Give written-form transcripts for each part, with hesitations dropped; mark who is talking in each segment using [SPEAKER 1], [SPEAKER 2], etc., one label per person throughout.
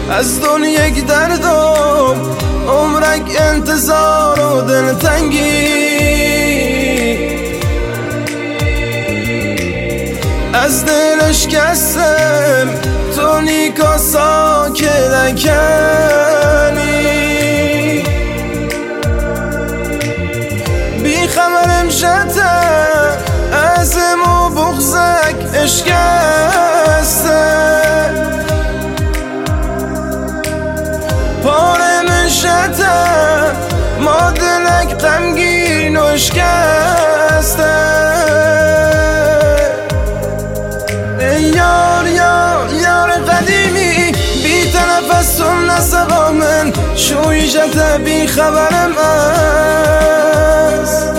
[SPEAKER 1] از دنیا یک دردم عمرک انتظار و دلتنگی از دلش کسم تو نیکاسا که نکنی بی خبرم شده ازم و بغزک اشکسته پاره من شده ما دلک غمگین و اشکسته یار قدیمی بی تنفس تو نسقا من شویشت بی خبرم است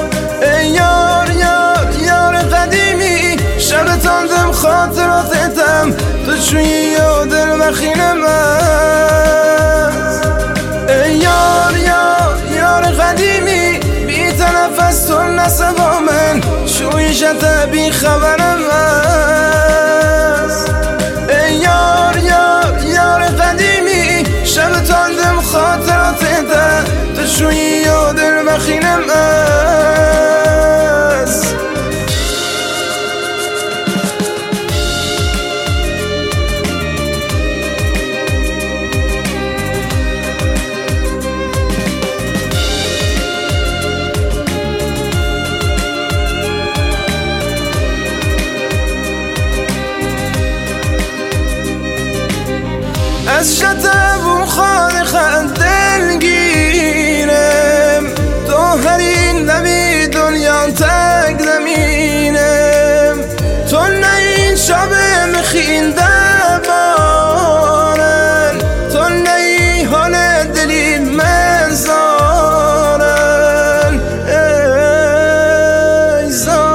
[SPEAKER 1] یار قدیمی شب تاندم خاطراتتم تو چویی و دل مخینم است یار قدیمی بی تنفس تو نسقا من شویشت بی خبرم است یار قدیمی شب تاندم خاطراتت تو شویی و دل مخینم است از شتم خانه دلگیرم تو هرین نبی دنیا تک زمینم تو نین شب مخین دبارن تو نی حال دلی من زارن ای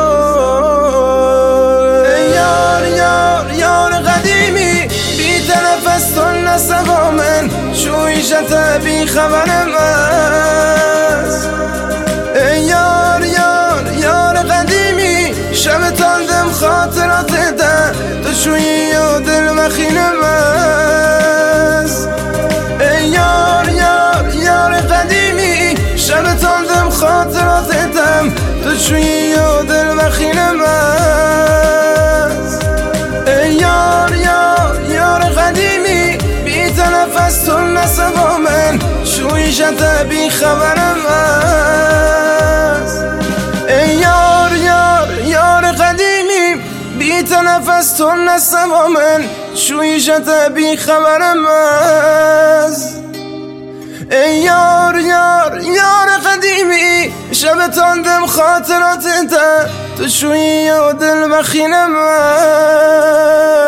[SPEAKER 1] زار یار قدیمی بی تنفس تو نسقا من شویشت بی خبرم است یار قدیمی شب تاندم خاطراتت تو شویی و دل مخینم است یار قدیمی شب تاندم خاطراتتم تو شویی و دل مخینم است یار قدیمی بی تنفس تو نسقا من شویشت بی خبرم است یار قدیمی بی تنفس تو نسقا من شویشت بی خبرم است یار قدیمی شب تاندم خاطراتت تو شویی و دل مخینم است